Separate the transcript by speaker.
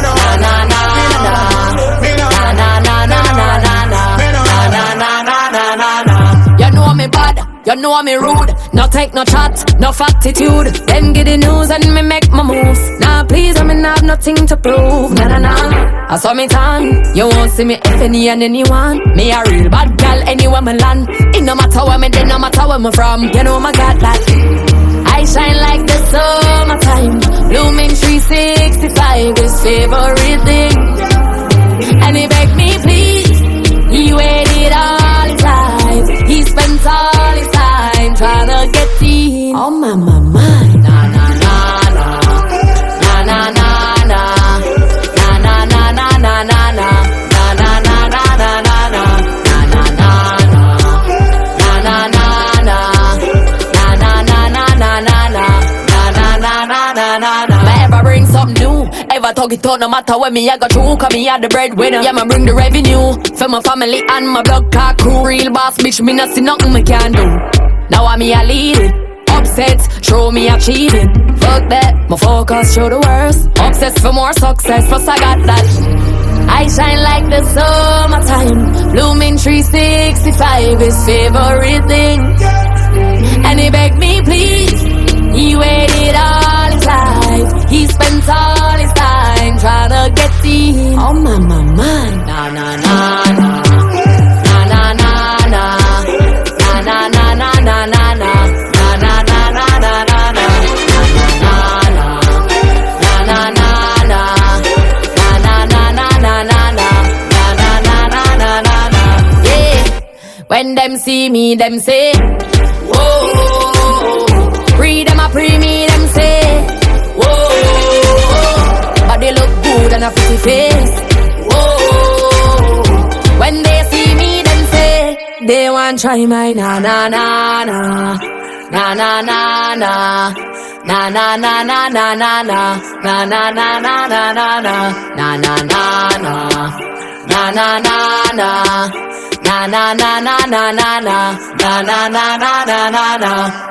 Speaker 1: You know me bad, you know me rude. No take no chat, no attitude. Then get the news and me make my moves. Nah please, I mean have nothing to prove. I saw me tan, you won't see me any and anyone. Me a real bad girl anywhere me land. It no matter where me then, no matter where me from. You know my God that I shine like the summertime. Blooming 365 is favorite thing. And he begged me please, he waited all his life. He spent all his time trying to get in on my mind. Na na na na, na na na na, na na na na na na na, na na na na na na na, na na na na, na na na na. Me ever bring something new, ever talk it out, no matter where me I go through. Cause me are the breadwinner. Yeah, me bring the revenue for my family and my blood car crew. Real boss bitch, me not see nothing me can do. Now I'm me a lead it. Upset, show me achieving. Fuck that, my focus show the worst. Obsessed for more success, plus I got that. I shine like the summertime. Blooming 365 is favorite thing. And he begged me please, he waited all his life. He spent all his time trying to get in on my mind. Na na na na, na na na na, na na na na na na na, na na na na na na na, na na na na, na na na na na na, na na na na na na na. Yeah, when them see me, them say, whoa. Free them a pre me, them say, whoa. Body look good and a pretty face, whoa. When they see me, them say, they want try my na na na na, na na na na, na na na na na na na, na na na na na na na, na na na na, na na na na, na na na na na na na, na na na na na na.